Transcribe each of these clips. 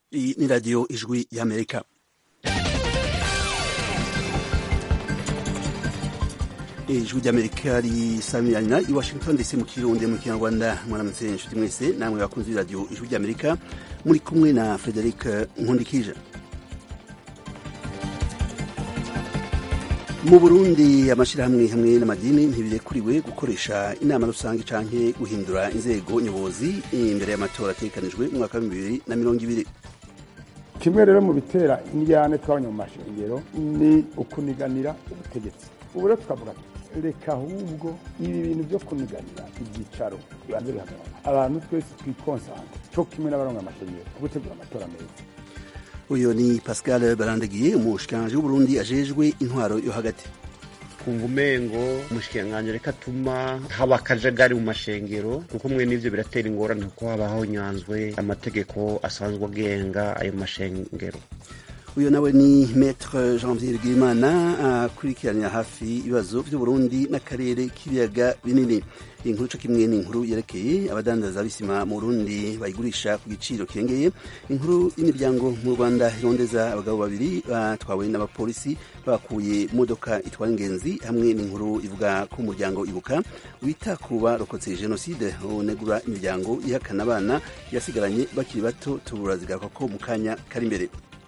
Iyi ni radiyo ijwi y'Amerika. Ijwi ry'Amerika risamirana i Washington DC mu Kirundi mu Kinyarwanda. Mwaramutse inshuti mwese, namwe bakunzi radio ijwi ry'Amerika, muri kumwe na Frederic Nkundikije. Mu Burundi amashirahamwe hamwe n'amadini ntibirekuriwe gukoresha inama rusange canke guhindura inzego nyobozi imbere y'amatora ategekanijwe mu mwaka wa 2020. Kimwe rero mu bitera indyane twabanye mu mashengero ni ukuniganira ubutegetsi. Ubu rero tukavuga reka ahubwo ibi bintu byo kuniganira ibyicaro bibanze bihagarara, abantu twese twikonsante cyo kimwe n'abaronga amashengero gutegura amatora meza. Uyo ni Pascal Barandagiye, umushikiranganje w'Uburundi ajejwe intwaro yo hagati. Kunga umengo umushikiranganje reka tuma haba akajagari mu mashengero, kuko mwe n'ivyo biratera ingorane kuko habaho nyanzwe amategeko asanzwe agenga ayo mashengero. Uyo nawe ni Maître Janvier Bigirimana akurikiranira hafi ibibazo by'Uburundi n'akarere k'ibiyaga binini. Inkuru cyo kimwe n'inkuru yerekeye abadandaza bisima mu Burundi bayigurisha ku giciro kirengeye. Inkuru y'imiryango mu Rwanda irondeza abagabo babiri batwawe n'abapolisi bakuye modoka itwara ingenzi, hamwe n'inkuru ivuga ko umuryango Ibuka wita kuba rokotse genocide unegura imiryango ihakana abana yasigaranye bakiri bato. Turazigaruka ko mu kanya kari imbere.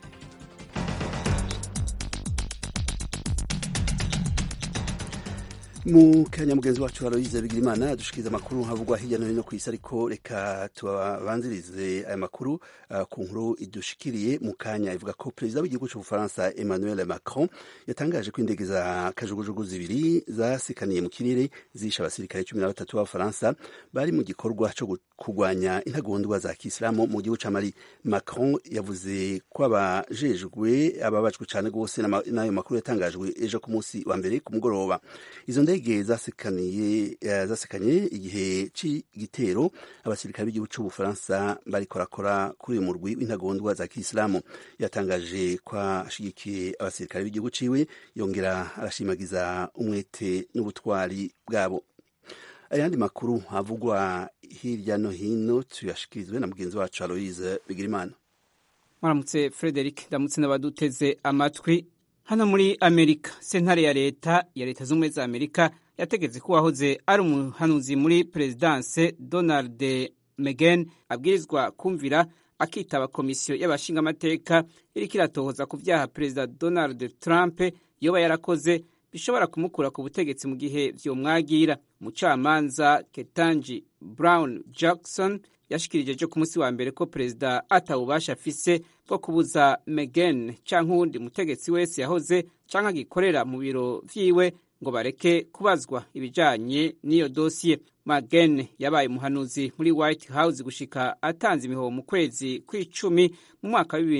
Mu kanya mugenzi wacu Aloise Bigirimana dushikiriza amakuru havugwa hirya no hino ku isi, ariko reka tubanzirize aya makuru ku nkuru idushikiriye mu kanya ivuga ko perezida w'igihugu cy'Ubufaransa Emmanuel Macron yatangaje ko indege za kajugujugu zibiri zasikaniye mu kirere zishe abasirikare 13 b'Abafaransa bari mu gikorwa cyo kurwanya intagondwa za Kisilamu mu gihugu ca Mali. Macron yavuze ko ababajwe cyane gose n'ayo makuru yatangajwe ejo ku munsi wa mbere ku mugoroba. Izo ndege zasekanye igihe c'igitero abasirikare b'igihugu c'Ubufaransa bariko barakora kuri uyu murwi w'intagondwa za Kisilamu. Yatangaje ko ashigikiye abasirikare b'igihugu ciwe, yongera arashimagiza umwete n'ubutwari bwabo. Ayandi makuru havugwa hirya no hino tuyashikirizwe na mugenzi wacu Aloise Bigirimana. Mwaramutse Frederic, ndamutse n'abaduteze amatwi. Hano muri Amerika, sentare ya leta z'ubumwe za Amerika yategetse ko wahoze ari umuhanuzi muri Presidence Donald McGahn abwirizwa kumvira akitaba komisiyo y'abashingamateka iriko iratohoza ku vyaha Perezida Donald Trump yoba yarakoze bishobora kumukura ku butegetsi mu gihe vyomwagira. Umucamanza Ketanji Brown Jackson yashikirije ejo ku munsi wa mbere ko perezida atawubasha afise bwo kubuza McGahn canke uwundi mutegetsi wese yahoze canke agikorera mu biro vyiwe ngo bareke kubazwa ibijanye n'iyo dosiye. McGahn yabaye umuhanuzi muri White House gushika atanze imihoho mu kwezi kw'icumi mu mwaka wa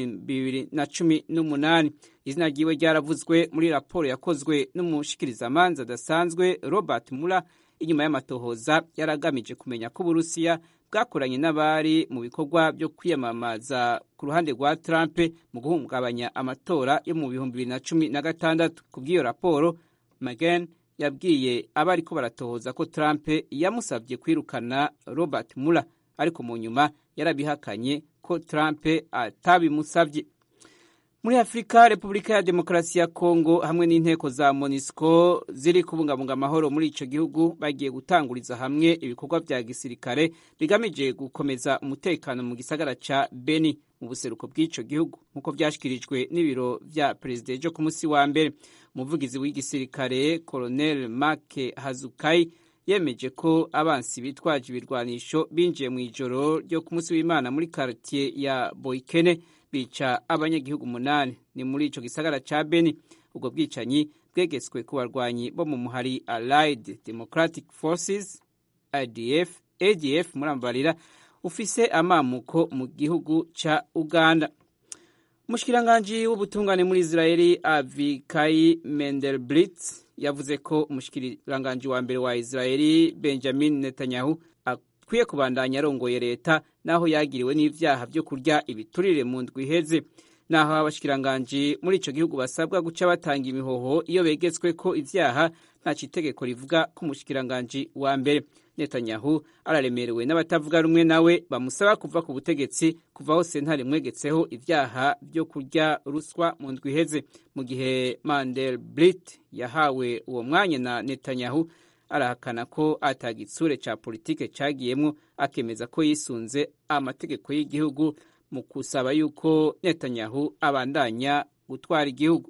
2018. Izina ryiwe ryaravuzwe muri raporo yakozwe n'umushikirizamanza adasanzwe Robert Mueller inyuma y'amatohoza yaragamije kumenya ko Uburusiya bwakoranye n'abari mu bikorwa byo kwiyamamaza ku ruhande rwa Trump mu guhungabanya amatora yo mu 2016. Ku bw'iyo raporo, McGahn yabwiye abari ko baratohoza ko Trump yamusabye kwirukana Robert Mueller, ariko mu nyuma yarabihakanye ko Trump atabimusabye. Muri Afrika, Repubulika ya Demokarasi ya Kongo hamwe n'inteko za MONUSCO ziri kubungabunga amahoro muri ico gihugu bagiye gutanguriza hamwe ibikorwa vya gisirikare bigamije gukomeza umutekano mu gisagara ca Beni mu buseruko bw'ico gihugu, nkuko vyashikirijwe n'ibiro vya perezida ejo ku munsi wa mbere. Umuvugizi w'igisirikare Colonel Mark Hazukai yemeje ko abansi bitwaje ibirwanisho binjiye mu ijoro ryo ku munsi w'Imana muri quartier ya Boikene bica abanyagihugu 8 ni muri ico gisagara ca Beni. Ubwo bwicanyi bwegetswe ku barwanyi bo mu muhari Allied Democratic Forces ADF murambarira ufise amamuko mu gihugu ca Uganda. Umushikiranganje w'ubutungane muri Israeli Avikai Mendelblit yavuze ko umushikiranganje wa mbere wa Israeli Benjamin Netanyahu akwiye kubandanya arongoye leta naho yagiriwe n'ivyaha byo kurya ibiturire mu ndwi iheze. Naho abashikiranganje muri ico gihugu basabwa guca batanga imihoho iyo begetswe ko ivyaha ntaco itegeko rivuga ko umushikiranganji wa mbere. Netanyahu araremerewe n'abatavuga rumwe nawe bamusaba kuva ku butegetsi kuva aho sentare imwegetseho ivyaha vyo kurya ruswa mu ndwi iheze. Mu gihe Mandelblit yahawe uwo mwanya na Netanyahu, arahakana ko ata gitsure ca politike cagiyemwo, akemeza ko yisunze amategeko y'igihugu mu kusaba yuko Netanyahu abandanya gutwara igihugu.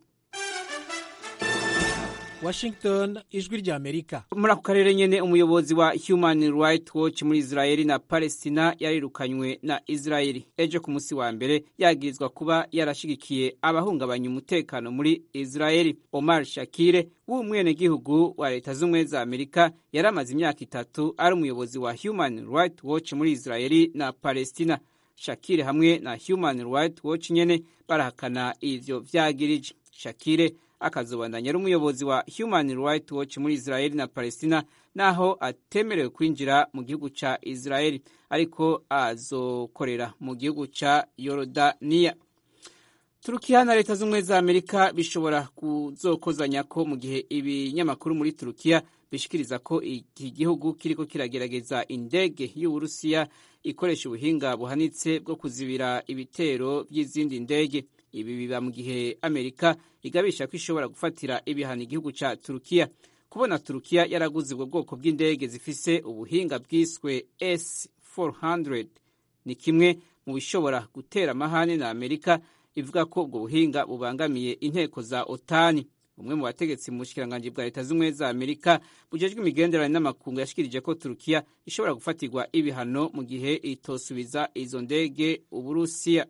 Washington, ijwi rya Amerika. Muri ako karere nyene, umuyobozi wa Human Rights Watch muri Israeli na Palestina yarirukanywe na Israeli ejo ku musi wa mbere, yagirizwa kuba yarashigikiye abahungabanya umutekano muri Israeli. Omar Shakire w'umwenegihugu wa Leta z'Ubumwe za Amerika yaramaze imyaka 3 ari umuyobozi wa Human Rights Watch muri Israeli na Palestina. Shakire hamwe na Human Rights Watch nyene barahakana ivyo vyagirije. Shakire akazobandanya ari umuyobozi wa Human Rights Watch muri Israeli na Palestina, naho atemerewe kwinjira mu gihugu ca Israeli, ariko azokorera mu gihugu ca Yorodaniya. Turukiya na Leta z'Ubumwe za Amerika bishobora kuzokozanya ko mu gihe ibinyamakuru muri Turukiya bishikiriza ko iki gihugu kiriko kiragerageza indege y'Uburusiya ikoresha ubuhinga buhanitse bwo kuzibira ibitero by'izindi ndege. Ibi biba mu gihe Amerika igabisha ko ishobora gufatira ibihano igihugu ca Turukiya. Kubona Turukiya yaraguze ubwo bwoko bw'indege zifise ubuhinga bwiswe S-400 ni kimwe mu bishobora gutera amahane na Amerika ivuga ko ubwo buhinga bubangamiye inteko za OTAN. Umwe mu bategetsi mu bushikiranganje bwa Leta z'Ubumwe za Amerika bujejwe imigenderanire n'amakungu yashikirije ko Turukiya ishobora gufatirwa ibihano mu gihe itosubiza izo ndege Uburusiya.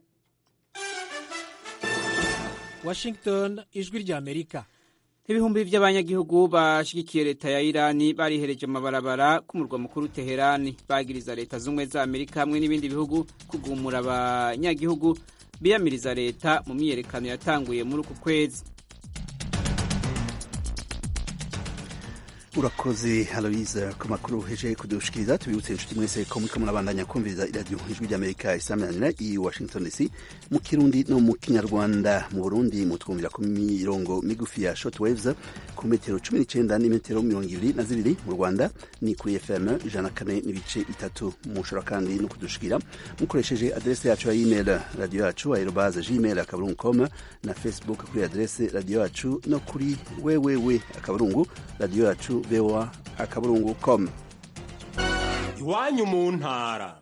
Washington, ijwi rya Amerika. Ibihumbi by'abanyagihugu bashigikiye leta ya Irani barihereje amabarabara ku murwa mukuru Teherani, bagiriza Leta z'Ubumwe za Amerika hamwe n'ibindi bihugu kugumura abanyagihugu biyamiriza leta mu myiyerekano yatanguye muri uku kwezi. Urakoze Aloise ku makuru heje kudushikiriza. Tubibutse inshuti mwese ko muriko murabandanya kumviriza iradiyo ijwi ry'Amerika isamanira i Washington DC mu Kirundi no mu Kinyarwanda. Mu Burundi mutwumvira ku mirongo migufi ya shortwaves ku metero 19 n'imetero 22. Mu Rwanda ni kuri FM 104.3. Mushobora kandi no kudushikira mukoresheje adresse yacu ya email radio yacu @gmail.com na Facebook kuri adresse radio yacu no kuri www.radio yacu voa@com. Iwanyu mu ntara.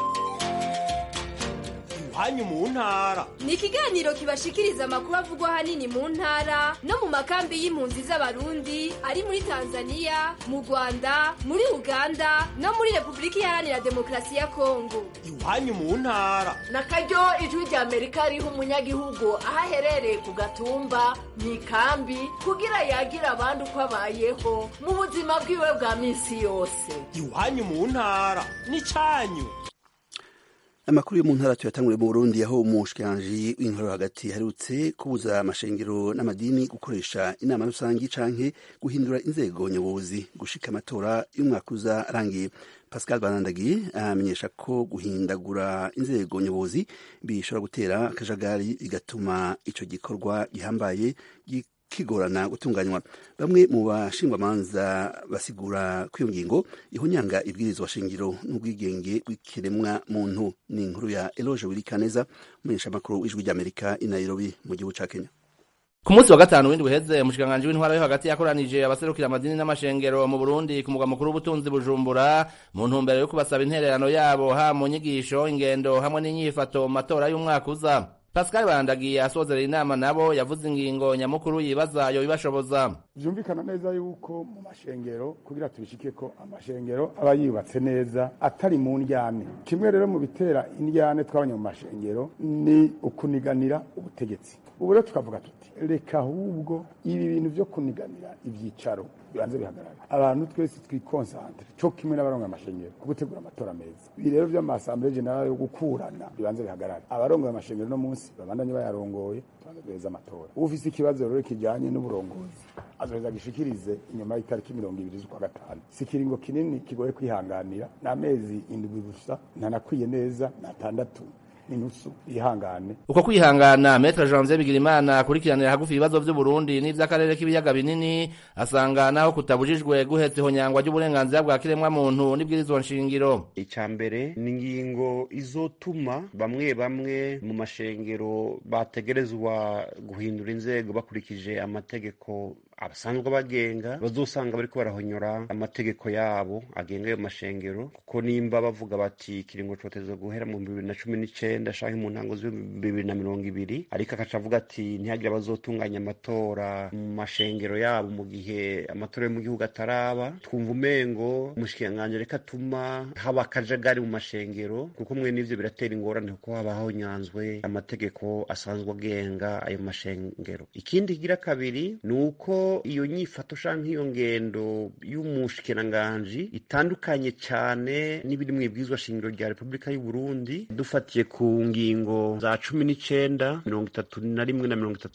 Iwanyu mu ntara ni ikiganiro kibashikiriza amakuru avugwa hanini mu ntara no mu makambi y'impunzi z'Abarundi ari muri Tanzania, mu Rwanda, muri Uganda no muri Republika Iharanira Demokarasi ya Kongo. Iwanyu mu ntara na karyo ijwi rya Amerika riha umunyagihugu aho aherereye ku gatumba mu ikambi kugira yagira abandi uko abayeho mu buzima bwiwe bwa minsi yose. Iwanyu mu ntara ni canyu. Amakuru yo mu ntara tuyatangure mu Burundi, aho umushikiranganji w'intwaro hagati harutse kubuza amashengero n'amadini gukoresha inama rusangi canke guhindura inzego nyobozi gushika amatora y'umwaka uza arangiye. Pascal Banandagi amenyesha ko guhindagura inzego nyobozi bishobora gutera akajagari bigatuma ico gikorwa gihambaye kigorana gutunganywa. Bamwe mu bashingwamanza basigura ko iyo ngingo ihonyanga ibwirizwa shingiro n'ubwigenge bw'ikiremwa muntu. Ni inkuru ya Eloge Wilikaneza, umumenyeshamakuru w'ijwi ry'Amerika i Nairobi mu gihugu ca Kenya. Ku munsi wa gatanu w'indwi uheze, umushikiranganji w'intwaro yo hagati yakoranije abaserukira amadini n'amashengero mu Burundi ku mugwa mukuru w'ubutunzi Bujumbura mu ntumbero yo kubasaba intererano yabo ha mu nyigisho, ingendo hamwe n'inyifato mu matora y'umwaka uza. Pascal Bandagiye asozera inama nabo yavuze ingingo nyamukuru yibaza yo bibashoboza. Vyumvikana neza yuko mu mashengero kugira tubishike ko amashengero aba yubatse neza atari mu ndyane. Kimwe rero mu bitera indyane twabanye mu mashengero ni ukuniganira ubutegetsi. Ubu rero tukavuga tuti reka ahubwo ibi bintu vyo kuniganira ivyicaro bibanze bihagarara, abantu twese twikonsantre cyo kimwe n'abaronga amashengero kugutegura amatora meza. Ibi rero vy'amasambere general yo gukurana bibanze bihagarara, abaronga amashengero no munsi babandanye bayarongoye twageza amatora. Ufise ikibazo rero kijanye n'uburongozi azoheza gishikirize inyuma y'itariki 20 z'ukwa gatanu. Sikiringo kinini kigoye kwihanganira, n'amezi 7 gusa ntanakwiye neza na 6 n'inusu ihangane. Uko kwihangana Maître Janvier Bigirimana akurikiranira hagufi ibibazo vy'Uburundi n'ivy'akarere k'ibiyaga binini asanga naho kutabujijwe guhetsa ihonyangwa ry'uburenganzira bwa kiremwa muntu n'ibwirizwa nshingiro. Icambere ni ingingo izotuma bamwe bamwe mu mashengero bategerezwa guhindura inzego bakurikije amategeko abasanzwe bagenga bazosanga bariko barahonyora amategeko yabo agenga ayo mashengero, kuko nimba bavuga bati kiringo coteza guhera mu 2019 shanke mu ntango z' 2020 ariko akaca avuga ati ntihagira bazotunganya amatora mu mashengero yabo mu gihe amatora yo mu gihugu ataraba, twumva umengo umushikiranganji reka tuma haba akajagari mu mashengero, kuko mwe n'ivyo biratera ingorane kuko haba honyanzwe amategeko asanzwe agenga ayo mashengero. Ikindi kigira kabiri nuko iyo nyifato canke iyo ngendo y'umushikiranganji itandukanye cyane n'ibiri mu ibwirizwa shingiro rya Republika y'u Burundi, dufatiye ku ngingo za 19, 31 na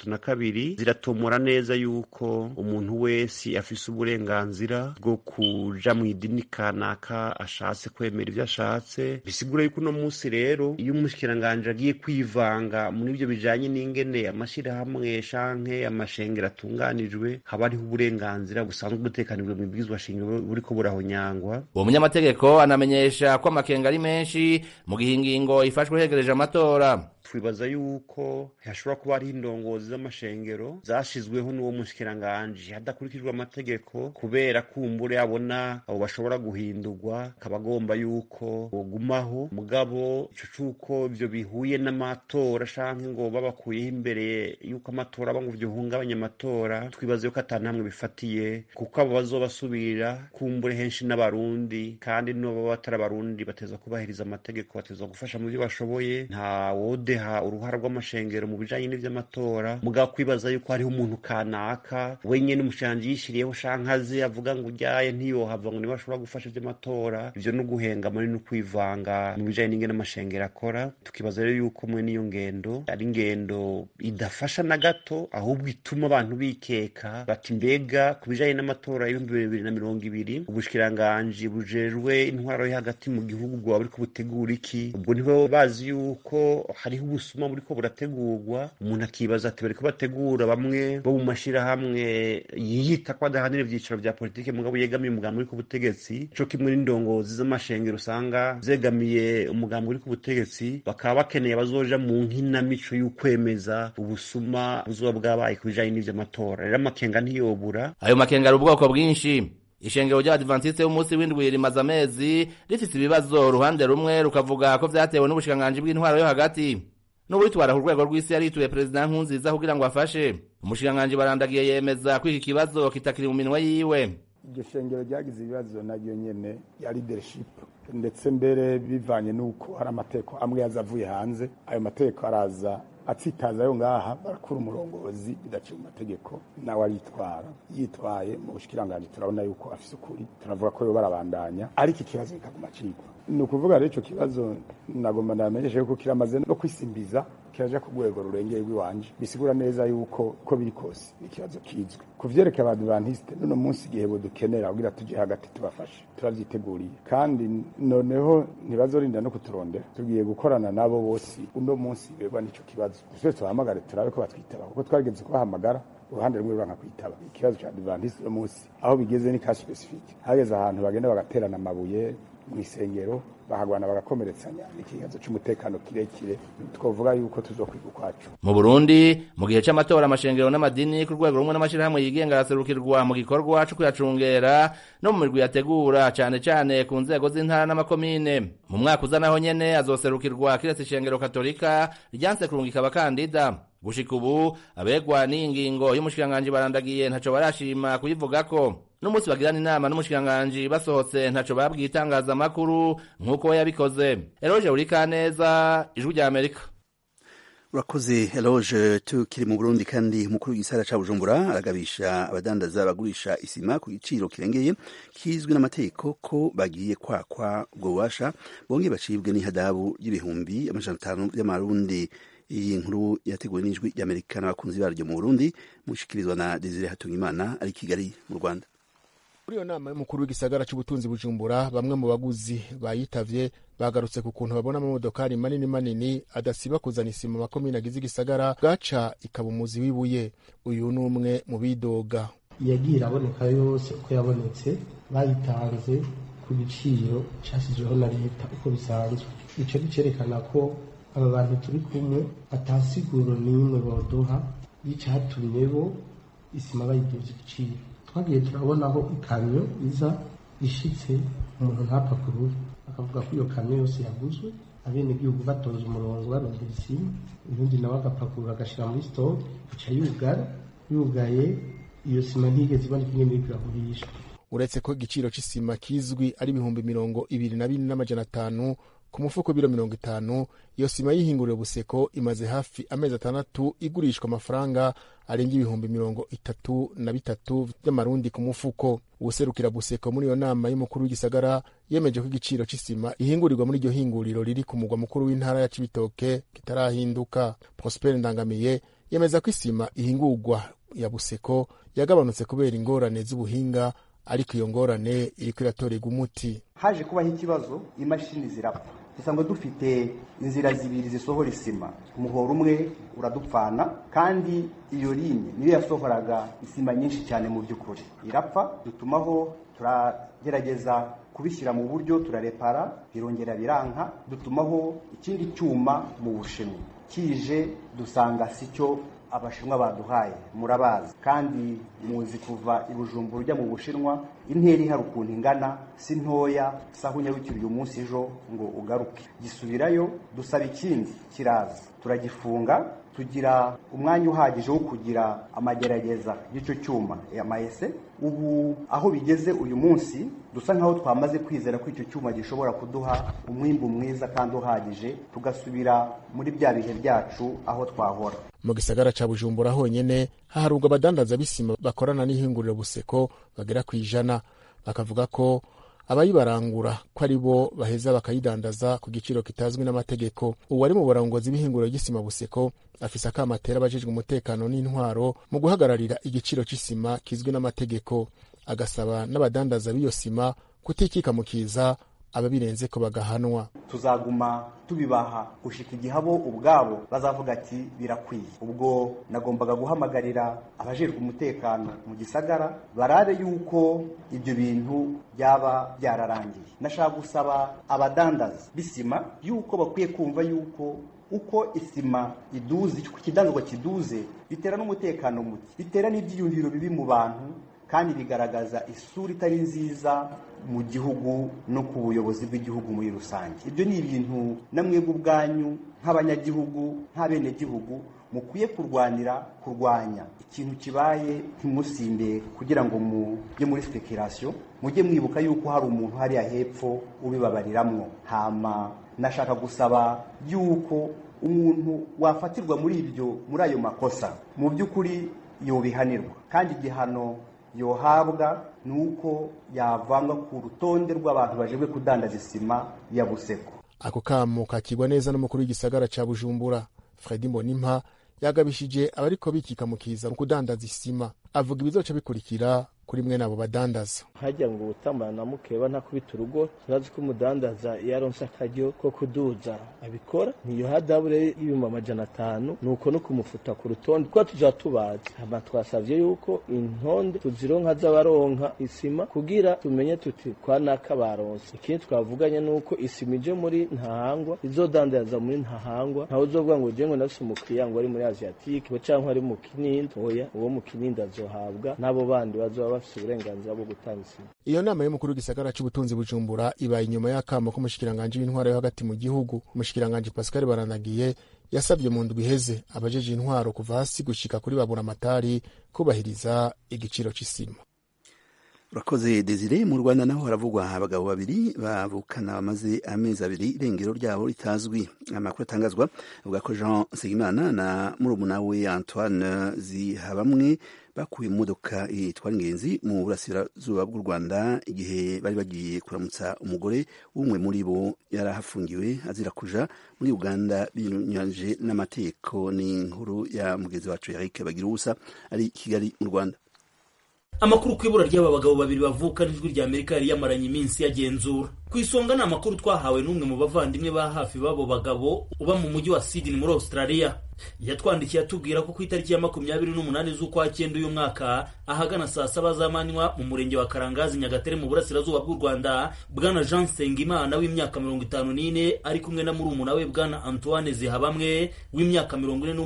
32 ziratomora neza yuko umuntu wese afise uburenganzira bwo kuja mu idini kanaka ashatse kwemera ivyo ashatse. Bisigura yuko uno munsi rero iyo umushikiranganji agiye kwivanga muri ivyo bijanye n'ingene amashirahamwe canke amashengero atunganijwe, haba hariho uburenganzira busanzwe butekanijwe mu bwizwa shingiro buriko burahonyangwa. Uwo munyamategeko anamenyesha ko amakenga ari menshi mu gihe ingingo ifashwe hegereje amatora. Twibaza yuko hashobora kuba hari indongozi z'amashengero zashizweho n'uwo mushikiranganji hadakurikijwe amategeko, kubera kumbure abona abo bashobora guhindurwa kabagomba yuko bogumaho. Mugabo ico cuko ivyo bihuye n'amatora canke ngo babakuyeho imbere yuko amatora aba ngo vyohungabanya amatora, twibaza yuko atanamwe bifatiye, kuko abo bazobasubira kumbure henshi n'abarundi, kandi n'abo batari abarundi bateza kubahiriza amategeko, bateza gufasha mu byo bashoboye. Nta wodeha uruhara rw'amashengero mu bijanye n'ivy'amatora. Mugabo kwibaza yuko hariho umuntu kanaka wenyene umushikiranganji yishiriyeho shankaze avuga ngo uryaye ntiyohava ngo niba ashobora gufasha ivy'amatora, ivyo no guhengama no kwivanga mu bijanye n'ingene amashengero akora. Tukibaza rero yuko mwe n'iyo ngendo ari ingendo idafasha na gato, ahubwo ituma abantu bikeka bati mbega ku bijanye n'amatora y'ibihumbi 2020 ubushikiranganji bujejwe intwaro yo hagati mu gihugu bwa buriko butegura iki? Ubwo nibo bazi yuko hariho ubusuma buriko burategurwa. Umuntu akibaza ati bariko bategura bamwe bo mu mashirahamwe yiyita ko adahanira ivyiciro vya politike mugabo yegamiye umugambi uri ku butegetsi, co kimwe n'indongozi z'amashengero usanga zegamiye umugambi uri ku butegetsi, bakaba bakeneye bazoja mu nkinamico y'ukwemeza ubusuma buzoba bwabaye ku bijanye n'ivy'amatora. Rero amakenga ntiyobura. Ayo makenga ari ubwoko bwinshi. Ishengero ry'Abadventiste b'umunsi w'indwi rimaze amezi rifise ibibazo, uruhande rumwe rukavuga ko vyatewe n'ubushikiranganji bw'intwaro yo hagati. N'ubutwara ku rwego rw'isi yarituye Perezida Nkurunziza kugira ngo afashe. Umushikiranganji Barandagiye yemeza ko iki kibazo kitakiri mu minwe yiwe. Iryo shengero ryagize ibibazo naryo nyene ya leadership, ndetse mbere bivanye n'uko hari amategeko amwe yazavuye hanze. Ayo mategeko araza atsitaza yo ngaha barakura umurongozi bidaciye mu mategeko, nawe aritwara yitwaye mu bushikiranganji. Turabona yuko afise ukuri, turavuga ko yo barabandanya, ariko ikibazo kikaguma cigwa. Ni ukuvuga rero ico kibazo nagomba ndamenyeshe yuko kiramaze no kwisimbiza, kiraja ku rwego rurengeye rw'iwanje. Bisigura neza yuko ko biri kose ikibazo kizwe. Kuvyerekeye Abadventiste none munsi igihe dukenera kugira tuje hagati tubafashe, turavyiteguriye, kandi noneho ntibazorinda no kuturondera. Tugiye gukorana nabo bose uno munsi begwa n'ico kibazo. Twese tuhamagare turabe ko batwitaba, kuko twageze kubahamagara uruhande rumwe ruranka kwitaba. Ikibazo ca Adventiste munsi aho bigeze ni ka specific, hageze ahantu bagenda bagaterana amabuye mu isengero bahagwana bagakomeretsanya, ikibazo cy'umutekano kirekire. Twovuga yuko tuzokwiga kwacu. Mu Burundi mu gihe c'amatora amashengero n'amadini ku rwego rumwe n'amashirahamwe yigenga araserukirwa mu gikorwa cyo kuyacungera no mu mirwi yategura cane ku nzego z'intara n'amakomine. Mu mwaka uza naho nyene azoserukirwa kiretse ishengero katolika ryanse kurungika abakandida. Gushika ubu abegwa n'ingingo y'umushikiranganji Barandagiye ntaco barashima kuyivugako. N'umunsi bagirana inama n'umushikiranganji basohotse ntaco babwiye itangazamakuru nk'uko yabikoze. Eloge Urikaneza, Ijwi rya Amerika. Urakoze Eloge. Tukiri mu Burundi kandi umukuru w'igisagara ca Bujumbura aragabisha abadandaza bagurisha isima ku giciro kirengeye kizwi n'amategeko ko bagiye kwakwa ubwo bubasha bongeye bacibwe n'ihadabu y'ibihumbi 500 by'amarundi. Iyi nkuru yateguwe n'Ijwi ry'Amerika n'abakunzi baryo mu Burundi, mushikirizwa na Desire Hatungimana ari Kigali mu Rwanda. Muri iyo nama y'umukuru w'igisagara c'ubutunzi Bujumbura, bamwe mu baguzi bayitavye bagarutse ku kuntu babona amamodokari manini manini adasiba kuzana isima makomine agize igisagara bwaca ikaba umuzi w'ibuye. Uyu ni umwe mu bidoga. Yagiye iraboneka yose uko yabonetse bayitanze ku giciro cyashyizweho na leta uko bisanzwe. Icyo cyerekana ko aba bantu turi kumwe atasiguro n'imwe boduha y'icyatumye bo isima bayiduza igiciro. Twagiye turabonaho ikamyo iza ishitse umuntu ntapakurure akavuga ko iyo kamyo yose yaguzwe, abenegihugu batonze umurongo barondera isima, ubundi nawe agapakurura agashyira muri stoke ica yugaye iyo sima ntigeze iboneka ingene iriko iragurishwa. Uretse ko igiciro c'isima kizwi ari 22,500 ku mufuko w'ibiro 50, iyo sima y'ihinguriro Buseko imaze hafi amezi 6 igurishwa amafaranga arenga 33,000 by'amarundi ku mufuko. Ubuserukira Buseko muri iyo nama y'umukuru w'igisagara yemeje ko igiciro c'isima ihingurirwa muri iryo hinguriro riri ku mugwa mukuru w'intara ya Cibitoke kitarahinduka. Prosper Ndangamiye yemeza ko isima ihingurwa ya Buseko yagabanutse kubera ingorane z'ubuhinga, ariko iyo ngorane iriko iratorerwa umuti. Haje kubaho ikibazo, imashini zirapfa. Dusanga dufite inzira zibiri zisohora isima, umuhoro umwe uradupfana, kandi iyo line niyo yasohoraga isima nyinshi cyane mu by'ukuri irapfa. Dutumaho turagerageza kubishyira mu buryo, turarepara, birongera biranka. Dutumaho ikindi cyuma mu Bushinwa, kije dusanga sicyo Abashinwa baduhaye, murabazi kandi muzi kuva i Bujumbura ujya mu Bushinwa intera ihari ukuntu ingana si ntoya, saho unyarukira uyu munsi ejo ngo ugaruke. Gisubirayo dusaba ikindi kiraza, turagifunga, tugira umwanya uhagije wo kugira amagerageza y'icyo cyuma y'amayese. Ubu aho bigeze uyu munsi dusa nkaho twamaze kwizera ko icyo cyuma gishobora kuduha umwimbu mwiza kandi uhagije, tugasubira muri bya bihe byacu aho twahora. Mu gisagara ca Bujumbura honyene haharurwa abadandaza b'isima bakorana n'ihinguriro Buseko bagera ku 100. Bakavuga ko abayibarangura ko ari bo baheza bakayidandaza ku giciro kitazwi n'amategeko. Uwari mu burongozi b'ihinguriro ry'isima Buseko afise akamatera abajejwe umutekano n'intwaro mu guhagararira igiciro c'isima kizwi n'amategeko, agasaba n'abadandaza b'iyo sima kutikika mu kiza ababirenze ko bagahanwa. Tuzaguma tubibaha gushika igihabo ubwabo bazavuga ati birakwiye. Ubwo nagombaga guhamagarira abajejwe umutekano mu gisagara barare yuko ibyo bintu byaba byararangiye. Nashaka gusaba abadandaza b'isima yuko bakwiye kumva yuko uko isima iduze, ikidandazwa kiduze, bitera n'umutekano muke, bitera n'ibyiyumviro bibi mu bantu, kandi bigaragaza isura itari nziza mu gihugu no ku buyobozi bw'igihugu muri rusange. Ibyo ni ibintu namwebwe ubwanyu nk'abanyagihugu, nk'abenegihugu mukwiye kurwanya. Ikintu kibaye ntimusinde kugira ngo mujye muri speculation, mujye mwibuka yuko hari umuntu hariya hepfo ubibabariramwo. Hama nashaka gusaba yuko umuntu wafatirwa muri ayo makosa mu by'ukuri yobihanirwa, kandi igihano yohabwa nuko yavanga ku rutonde rw'abantu bajejwe kudandaza isima ya Buseko. Ako kamo kakigwa neza n'umukuru w'igisagara ca Bujumbura. Fredy Mbonimpa yagabishije abariko bikika mu kiza mu kudandaza isima, avuga ibizoca bikurikira kuri mwe nabo badandaza. Hajya ngo utambana na mukeba ntakubita urugo, turazi ko umudandaza yaronse akaryo ko kuduza abikora, niyo hadabure y'ibihumbi 500, nuko no kumufuta ku rutonde ko tuzatubaza. Hama twasavye yuko intonde tuzironka z'abaronka isima kugira tumenye tuti kwa nakabaronse. Ikindi twavuganye nuko isima ije muri Ntahangwa izodandaza muri Ntahangwa, ntaho uzovuga ngo je ngo nafise umukiriya ngo ari muri Asiatique bo canke ari mu Kinindo. Oya, uwo mu Kinindo azohabwa nabo bandi bazoba bafise uburenganzira bwo gutanga isima. Iyo nama y'umukuru w'igisagara c'ubutunzi Bujumbura ibaye inyuma y'akamo k'umushikiranganje w'intwaro yo hagati mu gihugu. Umushikiranganje Pascal Baranagiye yasabye mu ndwi iheze abajeje intwaro kuva hasi gushika kuri baburamatari kubahiriza igiciro c'isima. Urakoze Desire. Mu Rwanda naho haravugwa abagabo babiri bavukana bamaze amezi abiri irengero ryabo ritazwi. Amakuru atangazwa avuga ko Jean Segimana na murumuna we Antoine Zihabamwe bakuye mu modoka itwara ingenzi mu burasirazuba bw'u Rwanda igihe bari bagiye kuramutsa umugore umwe muri bo yarahafungiwe azira kuja muri Uganda binyuranyije n'amategeko. Ni inkuru ya mugenzi wacu Eric Bagirusa ari Kigali mu Rwanda. Amakuru kwibura ry'aba bagabo babiri bavuka n'ijwi rya Amerika yari yamaranye iminsi yagenzura. ku isonga ni amakuru twahawe n'umwe mu bavandimwe ba hafi b'abo bagabo uba mu mujyi wa Sydney muri Australia. Yatwandikiye atubwira ko ku itariki ya 28 z'ukwa cyenda uyu mwaka ahagana saa 7 z'amanywa mu murenge wa Karangazi Nyagatare mu burasirazuba bw'u Rwanda, bwana Jean Sengimana w'imyaka 54 ari kumwe na murumuna we bwana Antoine Zihabamwe w'imyaka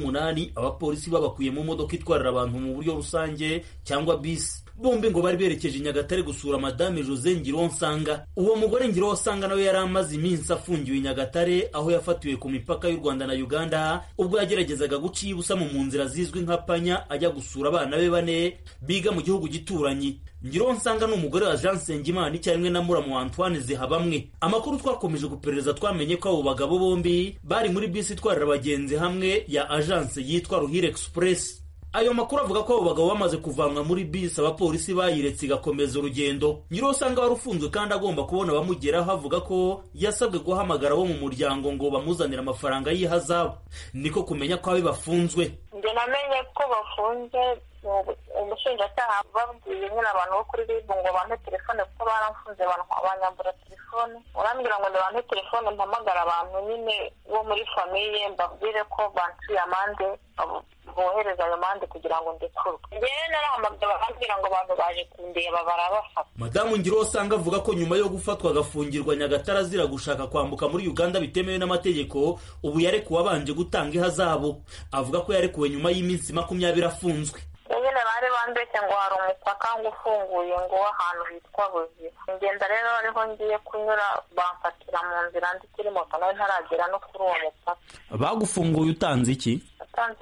48 abapolisi babakuye mu modoka itwarira abantu mu buryo rusange cyangwa bisi. Bombi ngo bari berekeje Nyagatare gusura Madame Jose Ngironsanga. Uwo mugore Ngironsanga nawe yari amaze iminsi afungiwe Nyagatare aho yafatiwe ku mipaka y'u Rwanda na Uganda ubwo yageragezaga guca ibusa mu nzira zizwi nka Panya ajya gusura abana be bane biga mu gihugu gituranyi. Ngironsanga n'umugore wa Jean Sengimana icyarimwe na muramu Antoine Zihabamwe. Amakuru twakomeje guperereza twamenye ko abo bagabo bombi bari muri bisi itwarira abagenzi hamwe ya agence yitwa Ruhire Express. Ayo makuru avuga ko abo bagabo bamaze kuvanwa muri bisi abapolisi bayiretse igakomeza urugendo. Ngironsanga wari ufunzwe kandi agomba kubona abamugeraho avuga ko yasabwe guhamagara abo mu muryango ngo bamuzanire amafaranga y'ihazabu. Niko kumenya ko abe bafunzwe. Nje namenye ko bafunze umushinjacyaha babwiye nyine abantu bo kuri RIB ngo bampe telefone kuko baramfunze banyambura telefone. Urambwira ngo ndabampe telefone mpamagara abantu nyine bo muri famiye mbabwire ko bansuye amande bohereza ayo mande kugira ngo ndekurwe. Njyewe narahamagara bambwira ngo abantu baje kundeba barabafata. Madamu Ngironsanga avuga ko nyuma yo gufatwa agafungirwa Nyagatare azira gushaka kwambuka muri Uganda bitemewe n'amategeko, ubu yarekuwe abanje gutanga ihazabu. Avuga ko yarekuwe nyuma y'iminsi 20 afunzwe. Nyine bari bambeshye ngo hari umupaka ngo ufunguye ngo ahantu hitwa Buziba. Ngenda rero ariho ngiye kunyura bamfatira mu nzira ndi kuri moto nayo ntaragera no kuri uwo mupaka. Bagufunguye utanze iki? Utanze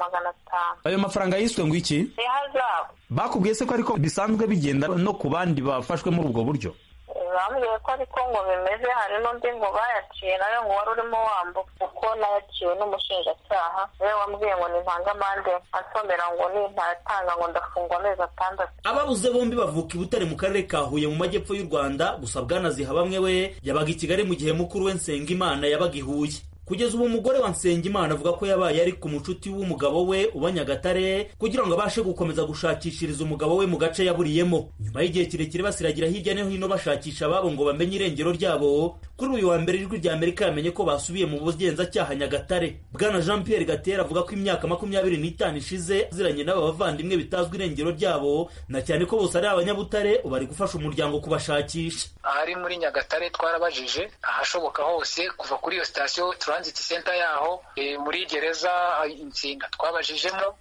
500. Ayo mafaranga yiswe ngo iki? Ihazabu. Bakubwiye se ko ariko bisanzwe bigenda no ku bandi bafashwe muri ubwo buryo? Bambwiye ko ariko ngo bimeze, hari n'undi ngo bayaciye nayo ngo wari urimo wambuka kuko nayaciwe n'umushinjacyaha we wambwiye ngo nintanga amande ansomera ngo nintatanga ngo ndafungwa amezi 6. Ababuze bombi bavuka i Butare mu karere ka Huye mu majyepfo y'u Rwanda, gusa bwana Zihabamwe we yabaga i Kigali mu gihe mukuru we Nsengimana yabaga i Huye. Kugeza ubu umugore wa Nsengimana avuga ko yabaye ari ku mucuti w'umugabo we uba Nyagatare kugira ngo abashe gukomeza gushakishiriza umugabo we mu gace yaburiyemo. Nyuma y'igihe kirekire basiragira hirya no hino bashakisha ababo ngo bamenye irengero ryabo, kuri uyu wa mbere Ijwi rya Amerika yamenye ko basubiye mu bugenzacyaha Nyagatare. Bwana Jean Pierre Gatera avuga ko imyaka 25 ishize aziranye n'aba bavandimwe bitazwi irengero ryabo, na cyane ko bose ari abanyabutare bari gufasha umuryango kubashakisha. Ahari muri Nyagatare twarabajije ahashoboka hose kuva kuri iyo station transit center yaho, muri gereza Insinga twabajijemo,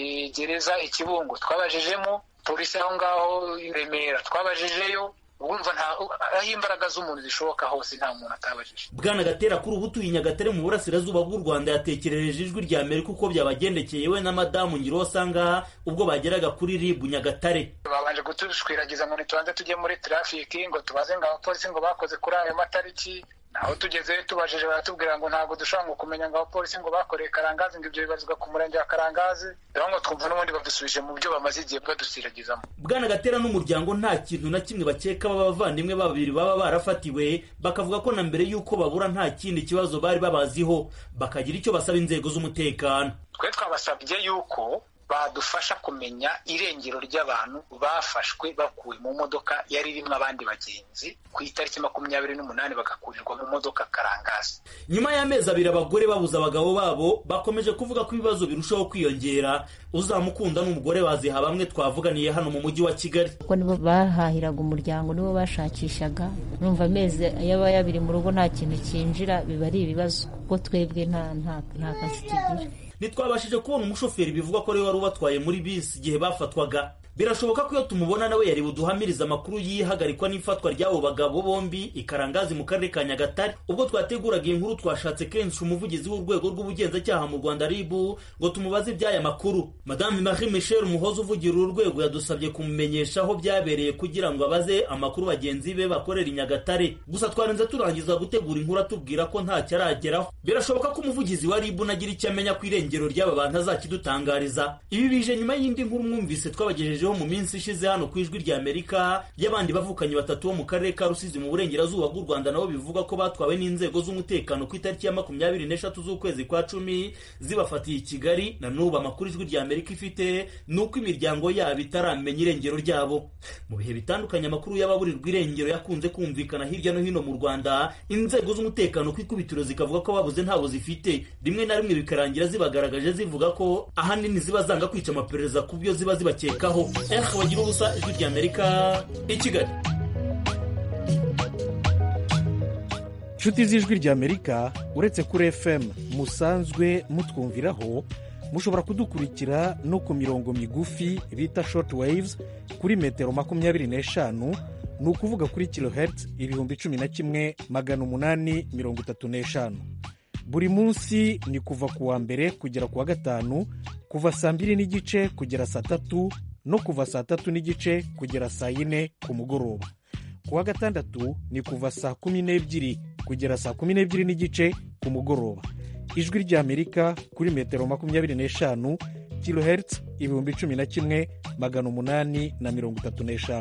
gereza Ikibungo twabajijemo, polisi aho ngaho i Remera twabajijeyo. Urumva aho imbaraga z'umuntu zishoboka hose nta muntu atabajije. Bwana Gatera kuri ubu tuyi Nyagatare mu burasirazuba bw'u Rwanda yatekerereje Ijwi rya Amerika uko byabagendekeye we na Madamu Ngironsanga ubwo bageraga kuri RIB Nyagatare. Babanje gutushwiragiza ngo nitubanze tujye muri traffic ngo tubaze ngo abapolisi ngo bakoze kuri ayo matariki. Naho tugeze tubajije baratubwira ngo ntabwo dushaka kumenya ngo abapolisi ngo bakoreye Karangazi ngo ibyo bibazwa ku murenge wa Karangazi, rero ngo twumva n'ubundi badusubije mu byo bamaze igihe badusiragizamo. Bwana Gatera n'umuryango nta kintu na kimwe bakeka b'abavandimwe babiri baba barafatiwe, bakavuga ko na mbere y'uko babura nta kindi kibazo bari babaziho, bakagira icyo basaba inzego z'umutekano. Twe twabasabye yuko badufasha kumenya irengero ry'abantu bafashwe bakuwe mu modoka yari irimo abandi bagenzi ku itariki 28 bagakurirwa mu modoka Karangazi. Nyuma y'amezi 2 abagore babuze abagabo babo bakomeje kuvuga ko ibibazo birushaho kwiyongera. Uzamukunda n'umugore waziha bamwe twavuganiye hano mu mujyi wa Kigali. Ko nibo bahahiraga umuryango, nibo bashakishaga. Numva amezi yaba yabiri mu rugo nta kintu kinjira, biba ari ibibazo kuko twebwe nta kazi tugira. Ntitwabashije kubona umushoferi bivuga ko ari wari ubatwaye muri bisi igihe bafatwaga. Birashoboka ko iyo tumubona nawe yari buduhamiriza amakuru yihagarikwa n'ifatwa ry'abo bagabo bombi i Karangazi mu karere ka Nyagatare. Ubwo twateguraga inkuru twashatse kenshi umuvugizi w'urwego rw'ubugenzacyaha mu Rwanda RIB ngo tumubaze iby'aya makuru. Madame Marie Michel Muhoza uvugira urwego yadusabye kumumenyesha aho byabereye kugira ngo abaze amakuru bagenzi be bakorera i Nyagatare. Gusa twarenze turangiza gutegura inkuru atubwira ko nta cyarageraho. Birashoboka ko umuvugizi wa RIB nagira icyo amenya ku irengero ry'aba bantu azakidutangariza. Ibi bije nyuma y'indi nkuru mwumvise twabagejeje twabagejejeho mu minsi ishize hano ku ijwi rya Amerika y'abandi bavukanyi batatu bo mu karere ka Rusizi mu burengerazuba bw'u Rwanda nabo bivuga ko batwawe n'inzego z'umutekano ku itariki ya 24 z'ukwezi kwa 10 zibafatiye i Kigali. Na n'ubu amakuru ijwi rya Amerika ifite nuko imiryango yabo itaramenya irengero ryabo. Mu bihe bitandukanye amakuru y'ababurirwa irengero yakunze kumvikana hirya no hino mu Rwanda, inzego z'umutekano ku ikubitiro zikavuga ko babuze ntabo zifite, rimwe na rimwe bikarangira zibagaragaje zivuga ko ahanini ziba zanga kwica amaperereza ku byo ziba zibakekaho. Bagira ubusa ijwi rya Amerika i Kigali. Nshuti z'ijwi rya Amerika, uretse kuri FM musanzwe mutwumviraho, mushobora kudukurikira no ku mirongo migufi bita short waves kuri metero 25, ni ukuvuga kuri kilohertz 11,835. Buri munsi ni kuva ku wa mbere kugera ku wa gatanu, kuva saa 2:30 kugera saa 3 no kuva saa 3:30 kugera saa 4 ku mugoroba. Ku wa gatandatu ni kuva saa 12 kugera saa 12:30 ku mugoroba. Ijwi rya Amerika kuri metero 25 kilohertz 11,835.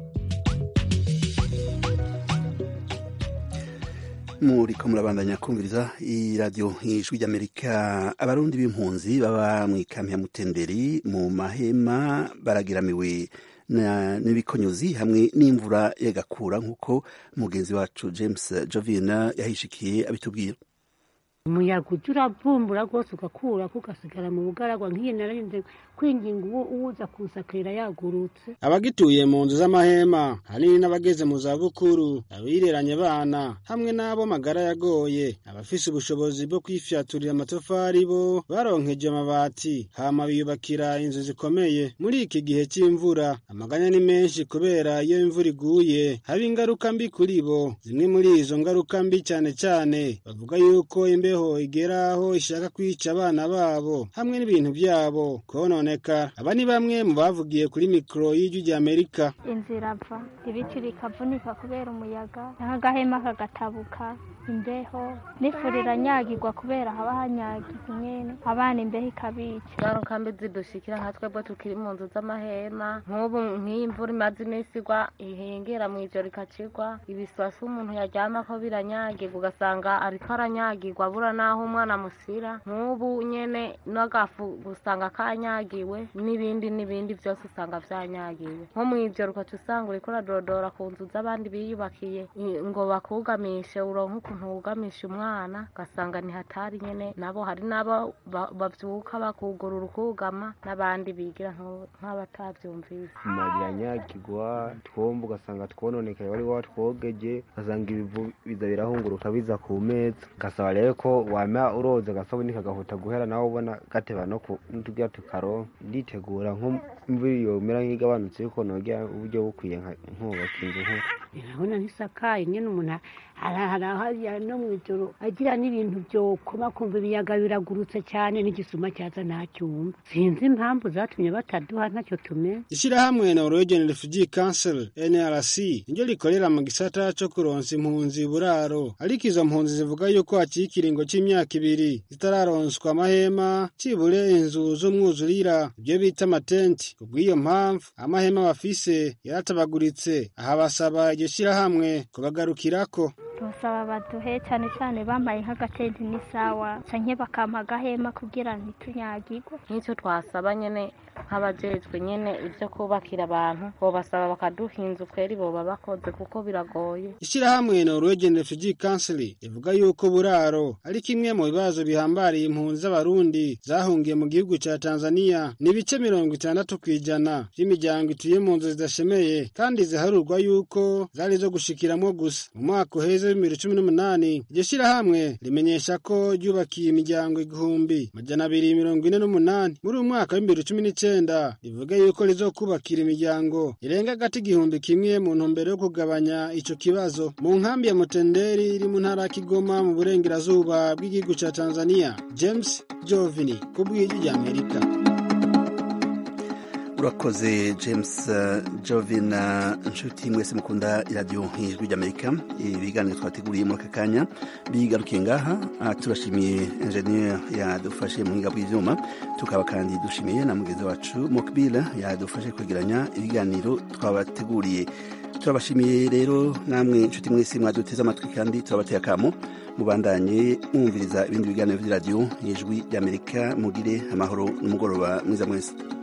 Muriko murabandanya kumviriza iradiyo ijwi ry'Amerika. Abarundi b'impunzi baba mu ikambi ya Mutenderi mu mahema baragiramiwe n'ibikonyuzi hamwe n'imvura y'agakura nk'uko mugenzi wacu James Jovina yahishikiye abitubwira. Umuyaga uravumbura rwose ugakura kugasigara mu bugaragwa nk'iyi nararinze kwinginga uwuza kusakrira yagurutse. Abagituye mu nzu z'amahema hanini n'abageze mu zabukuru, abireranye bana hamwe n'abo magara yagoye, abafise ubushobozi bwo kwifyaturira amatafari bo baronkeje amabati hama biyubakira inzu zikomeye. Muri iki gihe cy'imvura amaganya ni menshi kubera iyo imvura iguye haba ingaruka mbi kuri bo. Zimwe muri izo ngaruka mbi cyane cyane bavuga yuko imbeho igeraho ishaka kwica abana babo hamwe n'ibintu byabo kononeka. Aba ni bamwe mu bavugiye kuri mikro y'ijwi rya Amerika. Inzira ava ibiti bikavunika kubera umuyaga, n'agahema kagatabuka, imbeho n'ifurira nyagirwa kubera haba hanyagirwa nyene, abana imbeho ikabica. Ngaruka mbi zidushikira nka twebwe tukiri mu nzu z'amahema, nk'ubu nk'iyi imvura imaze iminsi igwa ihengera mu ijoro ikacigwa, ibiswasu umuntu yaryama ko biranyagirwa ugasanga ariko aranyagirwa abura naho umwana musira. Nk'ubu nyene n'agafu gusanga kanyagiwe n'ibindi byose usanga vyanyagiwe. Nko mu ijoro ukaca usanga uriko uradodora ku nzu z'abandi biyubakiye ngo bakugamishe, uronka ukuntu wugamisha umwana ugasanga ni hatari nyene. Nabo hari n'abo bavyuka bakugurura ukugama n'abandi bigira nk'abatavyumvise. Magira nyagirwa twomba ugasanga twononekaye wari watwogeje, ugasanga ibivu biza birahunguruka biza ku meza. Gasaba rero ko wama uroza gasabuni kagahuta guhera nawe ubona gateba no kutugira tukaro. Nditegura nk'imvura yomera nk'igabanutse yuko nogera uburyo bukwiye nkubaka inzu nk'uko. Urabona ntisakaye nyene umuntu harahariya no mw'ijoro agira n'ibintu byokoma kumva ibiyaga biragurutse cyane n'igisuma cyaza ntacyumva. Sinzi impamvu zatumye bataduha ntacyo tumenye. Ishirahamwe Norwegian Refugee Council NRC niryo rikorera mu gisata cyo kuronsa impunzi buraro, ariko izo mpunzi zivuga yuko hakiri ikiringo c'imyaka 2 zitararonswa amahema cibure inzu z'umwuzurira, ibyo bita amatenti. Kubw'iyo mpamvu amahema bafise yaratabaguritse. Aha basaba iryo shirahamwe kubagarukirako. Basaba baduhe cyane cyane bambaye nk'agatenti n'isawa canke bakampa agahema kugira ntitunyagirwe. N'icyo twasaba nyene nk'abajejwe nyene ibyo kubakira abantu bo basaba bakaduha inzu kweri boba bakoze kuko biragoye. Ishirahamwe Norwegian Refugee Council ivuga yuko buraro ari kimwe mu bibazo bihambariye impunzi z'abarundi zahungiye mu gihugu ca Tanzania. Nibice 60% by'imiryango ituye mu nzu zidashemeye kandi ziharurwa yuko zari zo gushikiramwo gusa. Mu mwaka uheze 2018 iryo shirahamwe rimenyesha ko ryubakiye imiryango 1248. Muri uyu mwaka wa 2019 rivuga yuko rizokubakira imiryango irenga gati 1,000 mu ntumbero yo kugabanya ico kibazo mu nkambi ya Mutenderi iri mu ntara Kigoma mu burengerazuba bw'igihugu ca Tanzania. James Jovini kubw'ijwi rya Amerika. urakoze James Jovin. Inshuti mwese mukunda iradiyo ijwi ry'Amerika, ibiganiro twateguriye muri aka kanya bigarukiye ngaha. Turashimiye engineer yadufashe mu buhinga bw'ivyuma, tukaba kandi dushimiye na mugenzi wacu Mokbila yadufashe kwegeranya ibiganiro twabateguriye. Turabashimiye rero namwe inshuti mwese mwaduteze amatwi, kandi turabateye akamo mubandanye mwumviriza ibindi biganiro by'iradiyo y'ijwi ry'Amerika. Mugire amahoro n'umugoroba mwiza mwese.